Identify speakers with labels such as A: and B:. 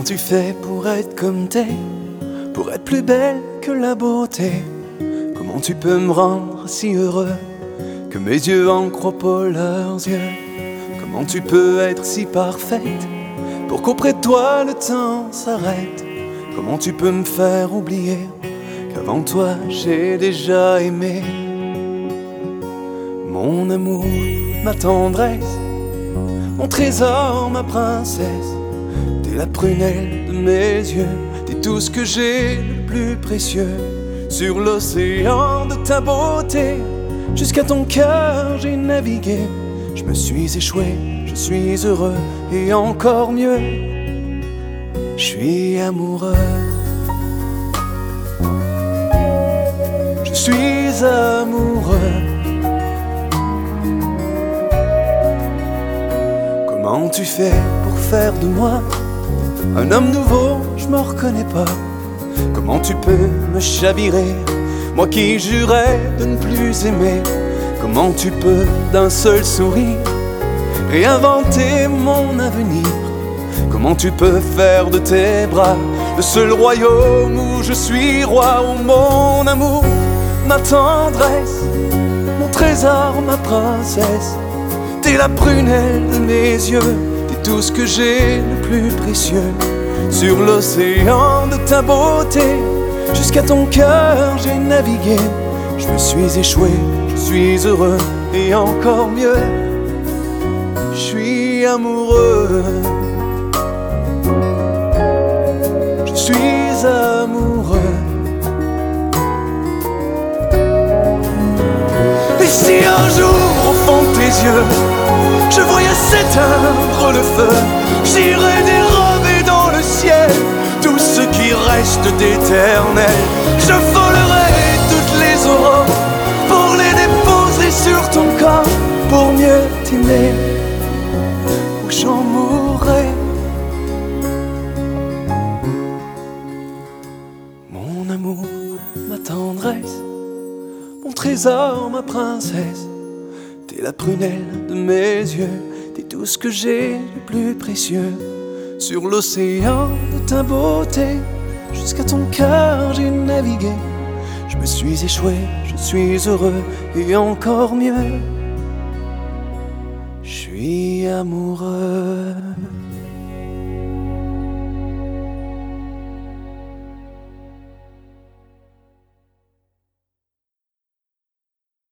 A: tu fais pour être comme t'es, pour être plus belle que la beauté? Comment tu peux me rendre si heureux que mes yeux en croient pas leurs yeux? Comment tu peux être si parfaite pour qu'auprès de toi le temps s'arrête? Comment tu peux me faire oublier qu'avant toi j'ai déjà aimé? Mon amour, ma tendresse, mon trésor, ma princesse, t'es la prunelle de mes yeux, t'es tout ce que j'ai le plus précieux. Sur l'océan de ta beauté, jusqu'à ton cœur j'ai navigué. Je me suis échoué, je suis heureux et encore mieux, je suis amoureux. Je suis amoureux. Comment tu fais pour faire de moi un homme nouveau? Je me reconnais pas. Comment tu peux me chavirer, moi qui jurais de ne plus aimer? Comment tu peux d'un seul sourire réinventer mon avenir? Comment tu peux faire de tes bras le seul royaume où je suis roi? Oh mon amour, ma tendresse, mon trésor, ma princesse, t'es la prunelle de mes yeux, t'es tout ce que j'ai le plus précieux. Sur l'océan de ta beauté, jusqu'à ton cœur j'ai navigué. Je me suis échoué, je suis heureux et encore mieux, je suis amoureux. Je suis amoureux. Et si un jour au fond de tes yeux je voyais s'éteindre le feu, j'irais dérober dans le ciel tout ce qui reste d'éternel. Je volerai toutes les aurores pour les déposer sur ton corps, pour mieux t'aimer ou j'en mourrai. Mon amour, ma tendresse, mon trésor, ma princesse, t'es la prunelle de mes yeux, t'es tout ce que j'ai le plus précieux. Sur l'océan de ta beauté, jusqu'à ton cœur j'ai navigué. Je me suis échoué, je suis heureux et encore mieux, je suis amoureux.